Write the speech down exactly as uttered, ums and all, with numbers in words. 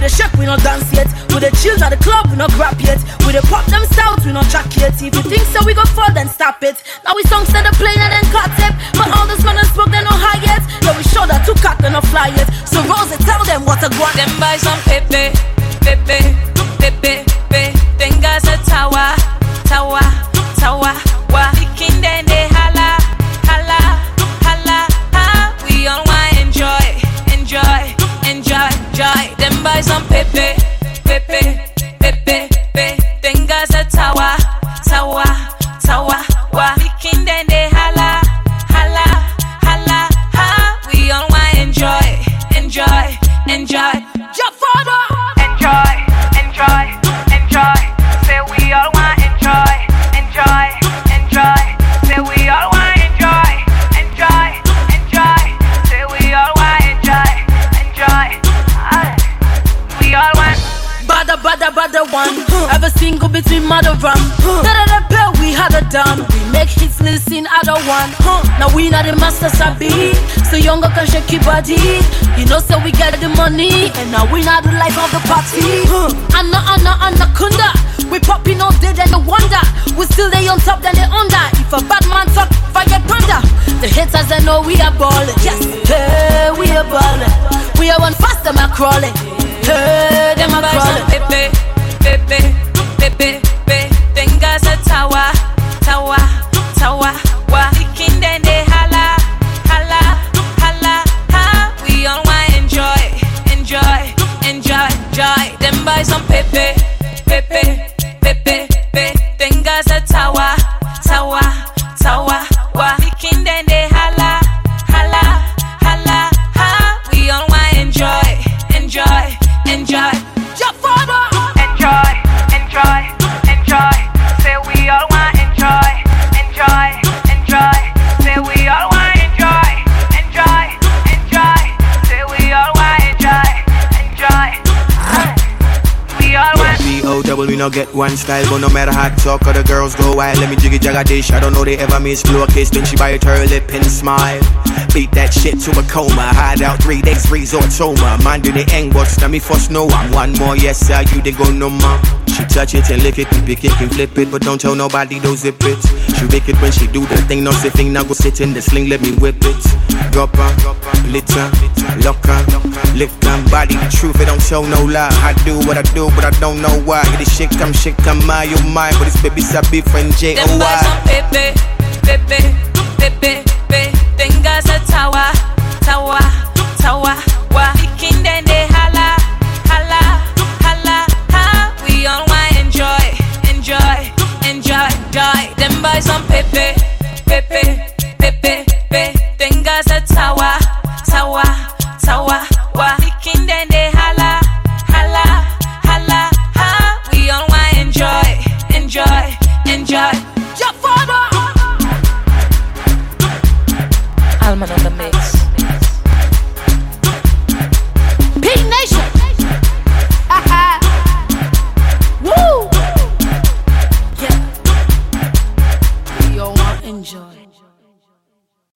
the shake, we not dance yet. We the chill at the club, we not grab yet. We the pop them stouts, we not jack yet. If you think so, we go fall, then stop it. Now we songs that are playing and then cut it. But all this man and smoke, they no high yet. Then we show that two cat, they no fly yet. So Rose, tell them what a guan. Them buy some pepe, pepe, pepe, pepe. Then guys a tower, tower, tower. Wa king then they holla, holla, holla, ha. We all want enjoy, enjoy, enjoy, joy. Them buy some pepe, pepe, pepe, pepe. Then guys a tower, tower, tower. Wa king then they holla, holla, holla, ha. We all want enjoy, enjoy, enjoy. Your father, enjoy, enjoy, enjoy. Say we all want enjoy, enjoy, enjoy. Say we all want enjoy, enjoy, enjoy. Say we all want enjoy, enjoy. Aye. We all want. bada bada bada one. Ever single between mother rum. Da da da bell, we had it done. We make hits, listen, other one. Now we not the master sabi, so younger can shake your body. You know, so we get the money, and now we not the life of the party. Anna Anna Anaconda, we popping all day, then you wonder. We still they on top, then they under. If a bad man talk, fire thunder. The haters they know we are balling. Yes, hey, we are balling. We are one fast, them are crawling. Hey, them are crawling. Pepe, pepe, pepe, pepe. Then guys a tower, tower, tower. Wa king then they holla, holla, holla, ha. We all want enjoy, enjoy, enjoy, joy. Them buy some pepe, pepe, pepe, pepe. Then guys a tower, tower, tower. Wa king then they holla, holla, holla, ha. We all want enjoy, enjoy, enjoy. Your father, enjoy, enjoy, enjoy. Say we all want enjoy, enjoy, enjoy. Say we all want enjoy, enjoy, enjoy. Say we all want enjoy, enjoy. We all want. B O double, we no get one style, but no matter how I talk, other girls go wild. Let me jiggy jagga dish. I don't know they ever miss blow a kiss, then she bite her lip and smile. Beat that shit to a coma. Hide out three days, resort soma. Mind in the end, what's now me first know I'm one more. Yes, sir, you they go no more. She touch it and lick it, and pick it and flip it, but don't tell nobody don't zip it. She make it when she do the thing, no zipping. Now go sit in the sling, let me whip it. Drop her, litter, lock her, lick her body. The truth, it don't show no lie. I do what I do, but I don't know why. It is shit, come shit, come my, you mine. But it's baby, sabi, friend J O Y. Them buy some pepe, pepe, pepe, pepe. Then guys a tower, tower, tower. Wa king then they holla, holla, holla, ha. We all want enjoy, enjoy, enjoy, joy. Them buy some pepe, pepe, pepe, pepe. Then guys a tower, tower, tower. Wa king then they holla, holla, holla, ha. We all want enjoy, enjoy, enjoy. your father. Alman on the mix. P Nation. Woo. Yeah. We all want enjoy.